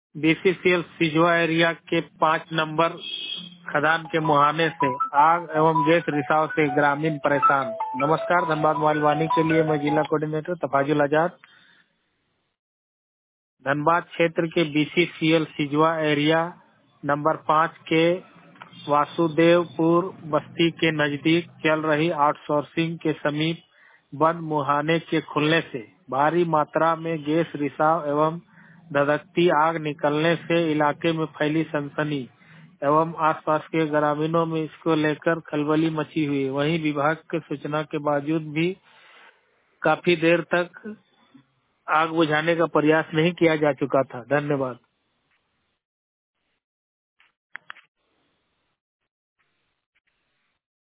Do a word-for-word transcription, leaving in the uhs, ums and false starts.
BCCL सिजवा area के पाँच number खदान के मुहाने से आग एवं गैस रिसाव से ग्रामीण परेशान। नमस्कार, धनबाद मोबाइल वाणी के लिए मैं जिला कोऑर्डिनेटर तफाजुल आजाद। धनबाद क्षेत्र के बीसीसीएल सिजवा एरिया नंबर पाँच के वासुदेवपुर बस्ती के नजदीक चल रही आउटसोर्सिंग के समीप बंद मुहाने के खुलने से भारी मात्रा में गैस रिसाव एवं धधकती आग निकलने से इलाके में फैली सनसनी एवं आसपास के ग्रामीणों में इसको लेकर खलबली मची हुई है। वहीं विभाग के सूचना के बावजूद भी काफी देर तक आग बुझाने का प्रयास नहीं किया जा चुका था। धन्यवाद।